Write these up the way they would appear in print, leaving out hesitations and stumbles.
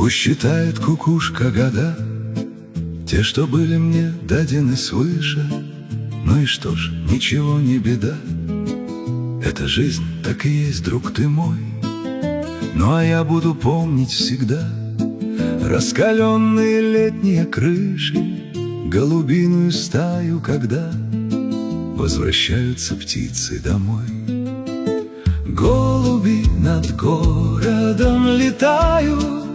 Пусть считает кукушка года, те, что были мне дадены свыше. Ну и что ж, ничего не беда, эта жизнь так и есть, друг ты мой. Ну а я буду помнить всегда раскаленные летние крыши, голубиную стаю, когда возвращаются птицы домой. Голуби над городом летают,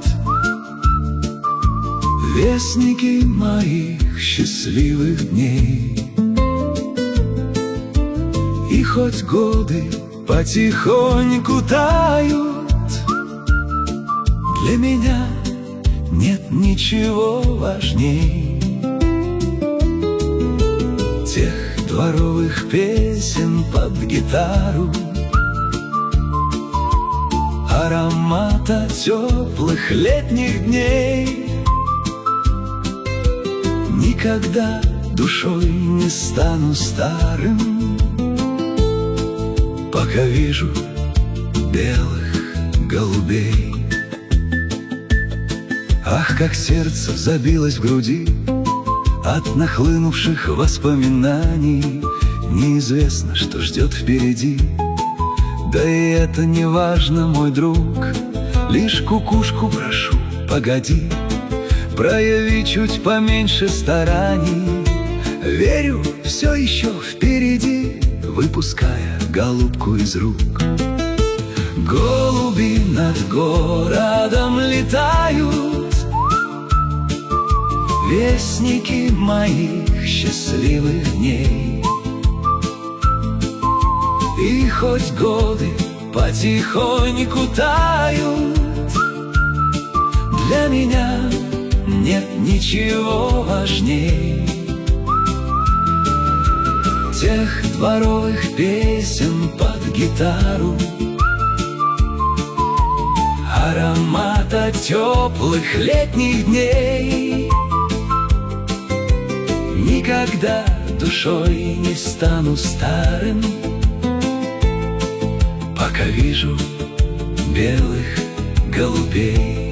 вестники моих счастливых дней. И хоть годы потихоньку тают, для меня нет ничего важней тех дворовых песен под гитару, аромата теплых летних дней. Никогда душой не стану старым, пока вижу белых голубей. Ах, как сердце забилось в груди от нахлынувших воспоминаний. Неизвестно, что ждет впереди, да и это не важно, мой друг. Лишь кукушку прошу, погоди, прояви чуть поменьше стараний. Верю, все еще впереди, выпуская голубку из рук. Голуби над городом летают, вестники моих счастливых дней. И хоть годы потихоньку тают, для меня нет ничего важней тех дворовых песен под гитару, аромата теплых летних дней. Никогда душой не стану старым, пока вижу белых голубей.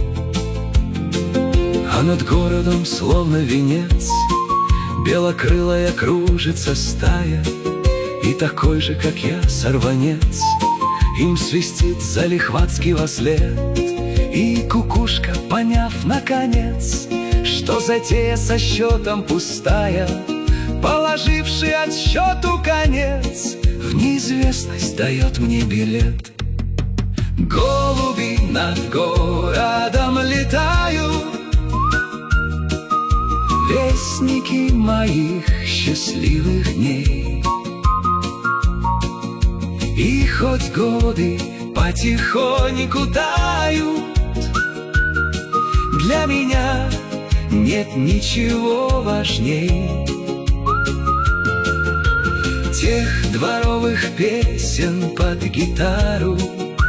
А над городом, словно венец, белокрылая кружится стая, и такой же, как я, сорванец, им свистит залихватский вослед. И кукушка, поняв наконец, что затея со счетом пустая, положивший отсчету конец, в неизвестность дает мне билет. Голуби над городом летают, вестники моих счастливых дней. И хоть годы потихоньку тают, для меня нет ничего важней тех дворовых песен под гитару,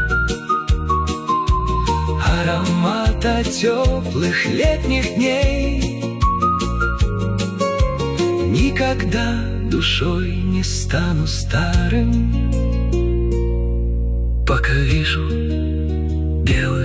аромата теплых летних дней. Никогда душой не стану старым, пока вижу белый